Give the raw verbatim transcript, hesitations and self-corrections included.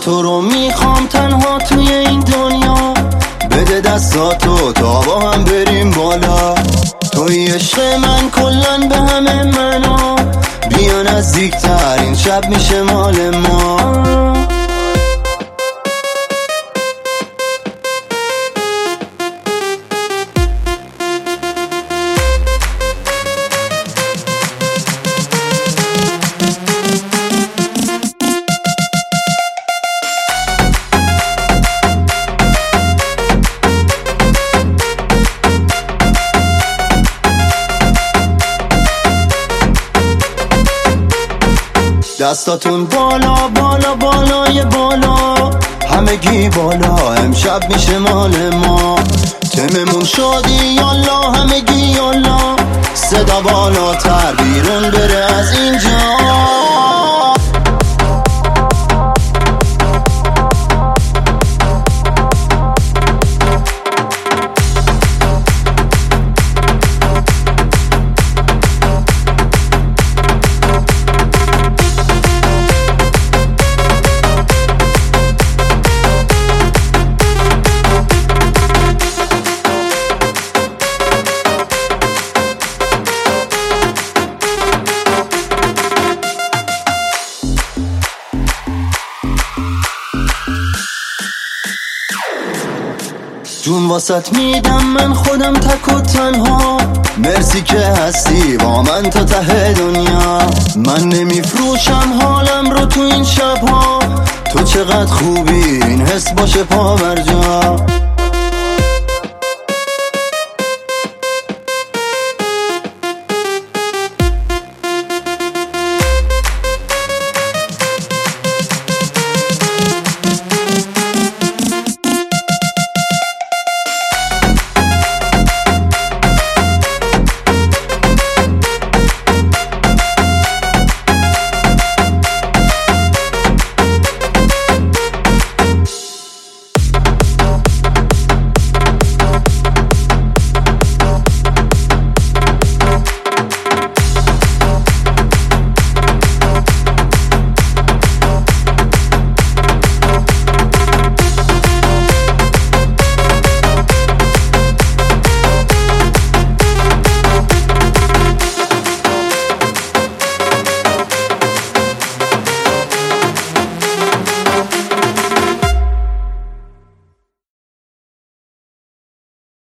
تو رو میخوام تنها توی این دنیا، بده دستاتو تا با هم بریم بالا. توی عشق من کلن به همه منو، بیا نزدیکتر این شب میشه مال ما. دستاتون بالا بالا بالای بالا، همگی بالا، امشب میشه مال ما. تممون شدی یالا همگی یالا، صدا بالاتر بیرون بره از اینجا. جون واسط میدم من خودم تک و تنها، مرسی که هستی با من تا ته دنیا. من نمیفروشم حالم رو تو این شبها، تو چقدر خوبی این حس باشه پا بر جا.